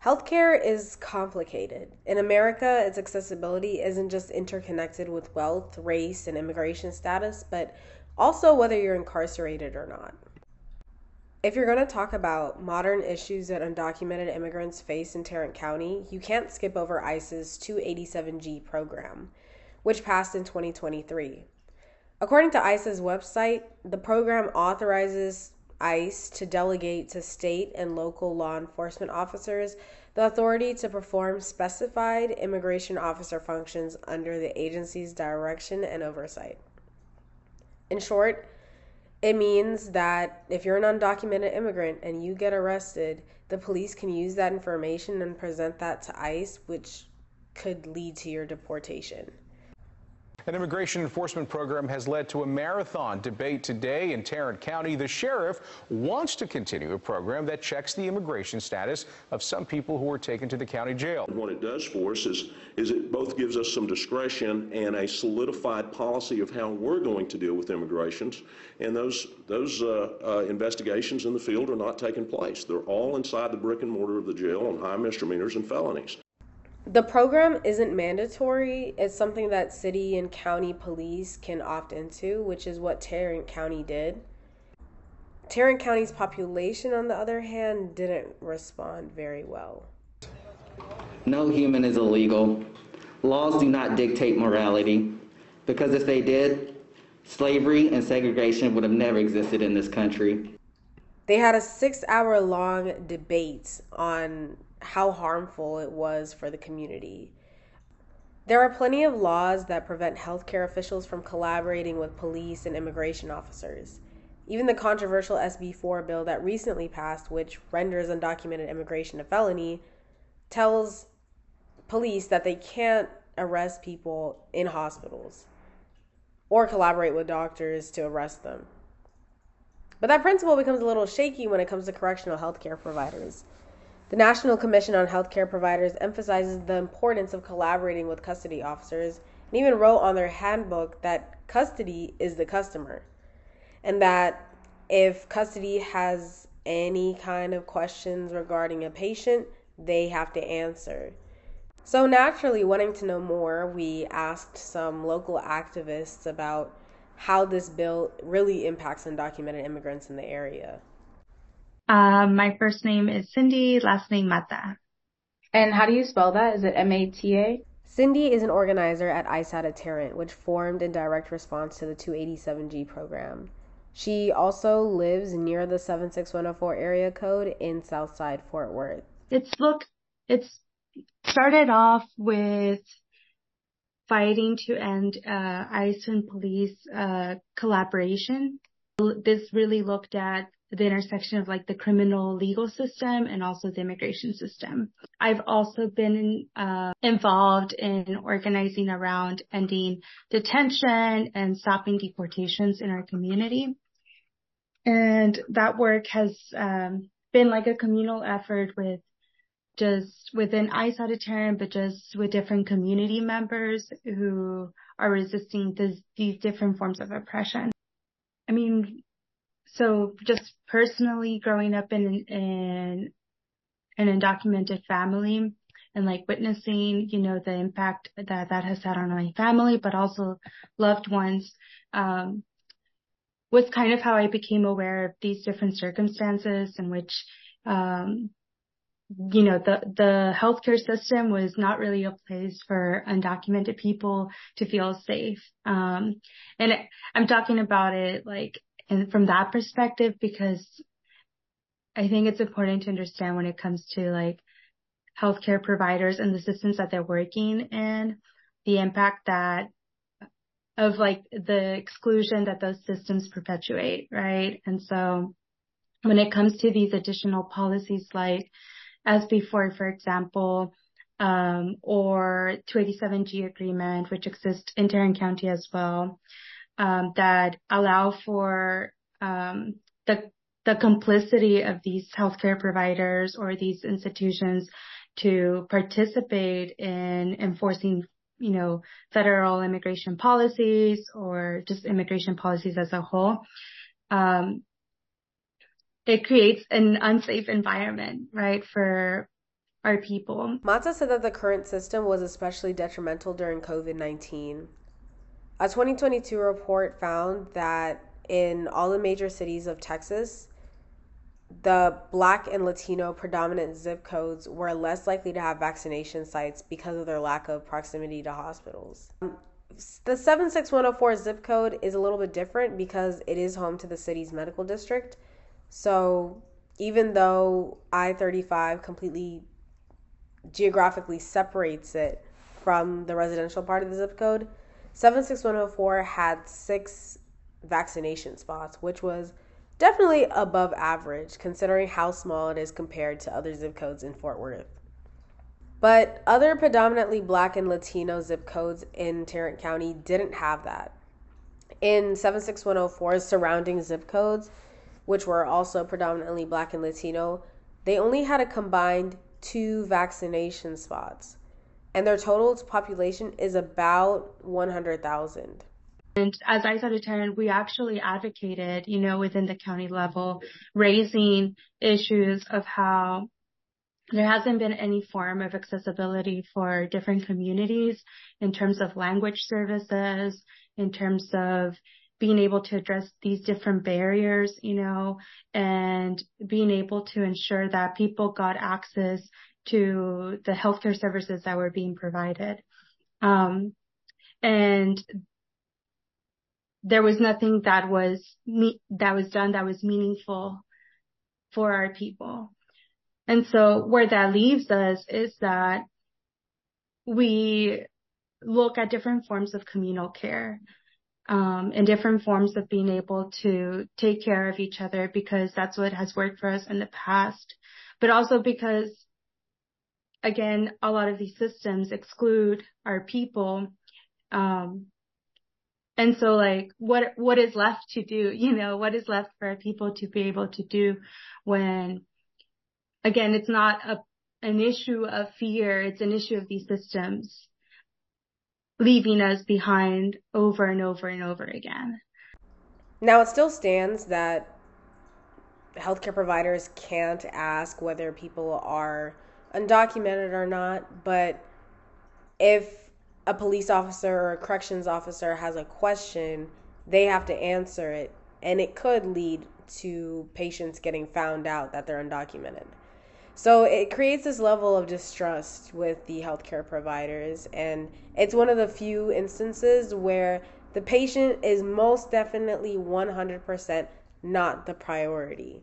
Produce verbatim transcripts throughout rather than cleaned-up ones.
Healthcare is complicated. In America, its accessibility isn't just interconnected with wealth, race, and immigration status, but also whether you're incarcerated or not. If you're going to talk about modern issues that undocumented immigrants face in Tarrant County, you can't skip over ICE's two eighty-seven G program, which passed in twenty twenty-three. According to ICE's website, the program authorizes ICE to delegate to state and local law enforcement officers the authority to perform specified immigration officer functions under the agency's direction and oversight. In short, it means that if you're an undocumented immigrant and you get arrested, the police can use that information and present that to ICE, which could lead to your deportation. An immigration enforcement program has led to a marathon debate today in Tarrant County. The sheriff wants to continue a program that checks the immigration status of some people who were taken to the county jail. What it does for us is, is it both gives us some discretion and a solidified policy of how we're going to deal with immigrations. And those, those uh, uh, investigations in the field are not taking place. They're all inside the brick and mortar of the jail on high misdemeanors and felonies. The program isn't mandatory. It's something that city and county police can opt into, which is what Tarrant County did. Tarrant County's population, on the other hand, didn't respond very well. No human is illegal. Laws do not dictate morality, because if they did, slavery and segregation would have never existed in this country. They had a six-hour-long debate on how harmful it was for the community. There are plenty of laws that prevent healthcare officials from collaborating with police and immigration officers. Even the controversial S B four bill that recently passed, which renders undocumented immigration a felony, tells police that they can't arrest people in hospitals or collaborate with doctors to arrest them. But that principle becomes a little shaky when it comes to correctional healthcare providers. The National Commission on Healthcare Providers emphasizes the importance of collaborating with custody officers and even wrote on their handbook that custody is the customer, and that if custody has any kind of questions regarding a patient, they have to answer. So naturally, wanting to know more, we asked some local activists about how this bill really impacts undocumented immigrants in the area. Um, my first name is Cindy, last name Mata. And how do you spell that? Is it M A T A? Cindy is an organizer at ICE out of Tarrant, which formed in direct response to the two eighty-seven G program. She also lives near the seven six one oh four area code in Southside Fort Worth. It's look, it's started off with fighting to end uh, ICE and police uh, collaboration. This really looked at the intersection of like the criminal legal system and also the immigration system. I've also been uh, involved in organizing around ending detention and stopping deportations in our community. And that work has um, been like a communal effort with just within ICE out of Tarrant, but just with different community members who are resisting this, these different forms of oppression. I mean, so just personally growing up in, in an undocumented family and like witnessing, you know, the impact that that has had on my family, but also loved ones, um, was kind of how I became aware of these different circumstances in which, um, you know, the, the healthcare system was not really a place for undocumented people to feel safe. Um, and it, I'm talking about it like, and from that perspective, because I think it's important to understand when it comes to like healthcare providers and the systems that they're working in, the impact that of like the exclusion that those systems perpetuate, right? And so when it comes to these additional policies like S B four, for example, um, or two eighty-seven G agreement, which exists in Tarrant County as well, um, that allow for um, the the complicity of these healthcare providers or these institutions to participate in enforcing, you know, federal immigration policies or just immigration policies as a whole. Um, it creates an unsafe environment, right, for our people. Mata said that the current system was especially detrimental during COVID nineteen. A twenty twenty-two report found that in all the major cities of Texas, the Black and Latino predominant zip codes were less likely to have vaccination sites because of their lack of proximity to hospitals. The seven six one oh four zip code is a little bit different because it is home to the city's medical district. So even though I thirty-five completely geographically separates it from the residential part of the zip code, seven six one oh four had six vaccination spots, which was definitely above average considering how small it is compared to other zip codes in Fort Worth. But other predominantly Black and Latino zip codes in Tarrant County didn't have that. In seven six one oh four's surrounding zip codes, which were also predominantly Black and Latino, they only had a combined two vaccination spots, and their total population is about one hundred thousand. And as I said to Tarrant, we actually advocated, you know, within the county level, raising issues of how there hasn't been any form of accessibility for different communities in terms of language services, in terms of being able to address these different barriers, you know, and being able to ensure that people got access to the healthcare services that were being provided. Um, and there was nothing that was me- that was done that was meaningful for our people. And so where that leaves us is that we look at different forms of communal care, um, and different forms of being able to take care of each other, because that's what has worked for us in the past. But also because, again, a lot of these systems exclude our people. Um, And so, like, what, what is left to do? You know, what is left for people to be able to do when, again, it's not a, an issue of fear. It's an issue of these systems leaving us behind over and over and over again. Now, it still stands that healthcare providers can't ask whether people are undocumented or not, but if a police officer or a corrections officer has a question, they have to answer it, and it could lead to patients getting found out that they're undocumented. So it creates this level of distrust with the healthcare providers, and it's one of the few instances where the patient is most definitely one hundred percent not the priority.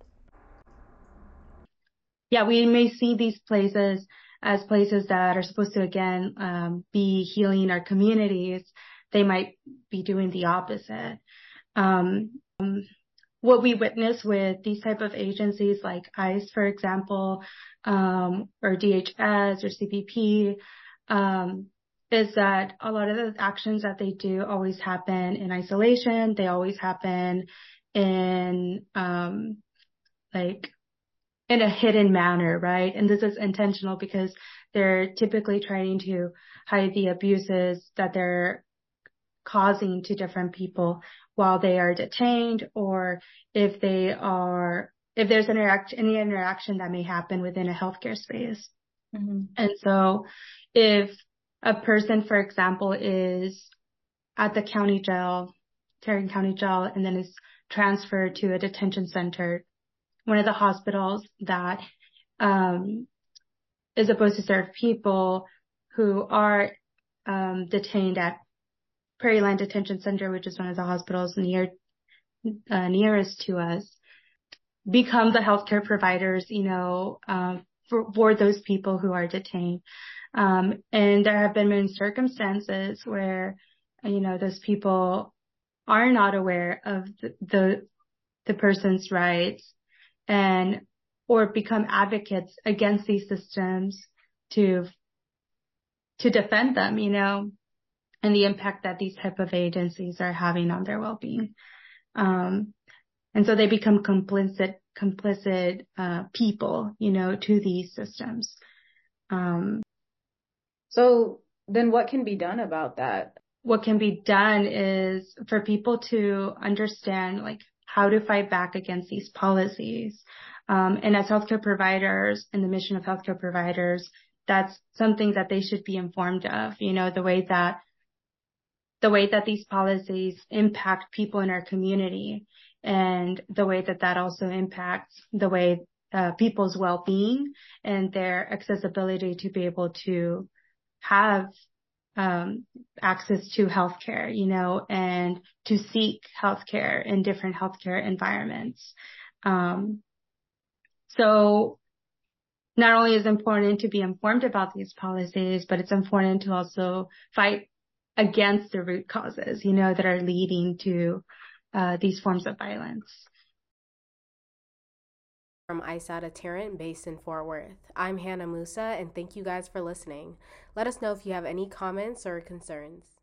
Yeah, we may see these places as places that are supposed to, again, um, be healing our communities. They might be doing the opposite. Um, what we witness with these type of agencies like ICE, for example, um, or D H S or C B P, um, is that a lot of the actions that they do always happen in isolation. They always happen in, um, like, in a hidden manner, right? And this is intentional because they're typically trying to hide the abuses that they're causing to different people while they are detained, or if they are, if there's interact, any interaction that may happen within a healthcare space. Mm-hmm. And so if a person, for example, is at the county jail, Tarrant County Jail, and then is transferred to a detention center, one of the hospitals that um, is supposed to serve people who are um, detained at Prairie Land Detention Center, which is one of the hospitals near uh, nearest to us, become the healthcare providers, you know, um, for, for those people who are detained. Um, and there have been many circumstances where, you know, those people are not aware of the the, the person's rights, and or become advocates against these systems to to defend them, you know, and the impact that these type of agencies are having on their well-being. Um, and so they become complicit, complicit uh, people, you know, to these systems. Um, so then what can be done about that? What can be done is for people to understand, like, how to fight back against these policies. Um, and as healthcare providers and the mission of healthcare providers, that's something that they should be informed of, you know, the way that the way that these policies impact people in our community, and the way that that also impacts the way uh, people's well-being and their accessibility to be able to have um, access to healthcare, you know, and to seek healthcare in different healthcare environments. Um, so not only is it important to be informed about these policies, but it's important to also fight against the root causes, you know, that are leading to uh, these forms of violence. From I S A D A Tarrant, based in Fort Worth. I'm Hannah Musa, and thank you guys for listening. Let us know if you have any comments or concerns.